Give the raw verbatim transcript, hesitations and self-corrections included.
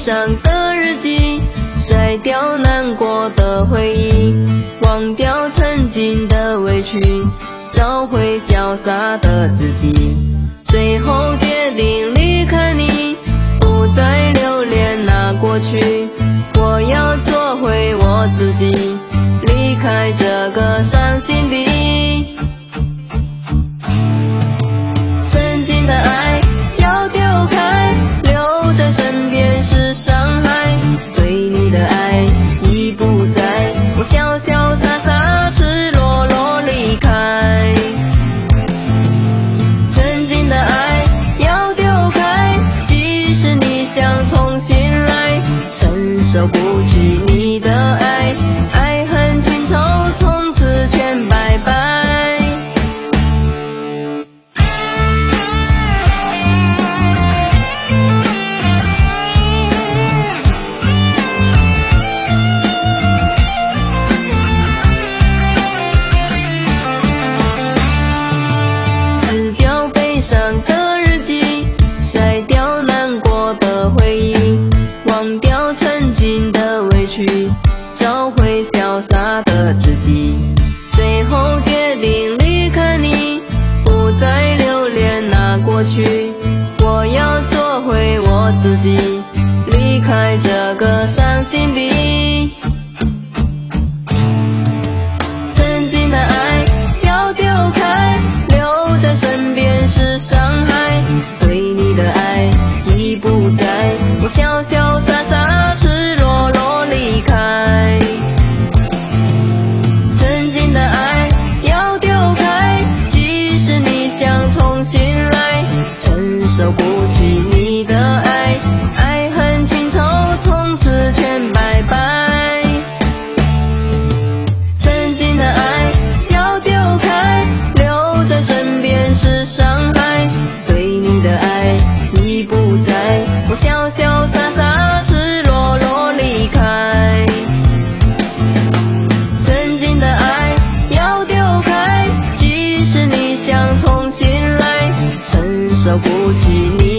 伤的日记，甩掉难过的回忆，忘掉曾经的委屈，找回潇洒的自己。最后决定离开你，不再留恋那过去，我要做回我自己，离开这个伤心地。曾经的爱要丢开，留在身边是伤害，对你的爱已不在，我潇潇洒洒赤裸裸离开。曾经的爱要丢开，即使你想重新来，承受不起你的爱，爱恨情仇从此全拜拜。撕掉悲伤的日记，甩掉难过的回忆，忘掉曾经的委屈，找回潇洒的自己。最后决定离开你，不再留恋那过去，我要做回我自己，离开这个伤心地。曾经的爱要丢开，留在身边是伤害，对你的爱已不在，我潇潇洒洒赤裸裸离开。曾经的爱要丢开，即使你想重新来，承受不起你的爱，爱恨情仇从此全拜拜。曾经的爱要丢开，留在身边是伤害，对你的爱已不在，我潇潇洒洒赤裸裸离开。曾经的爱要丢开，即使你想重新来，承受不起你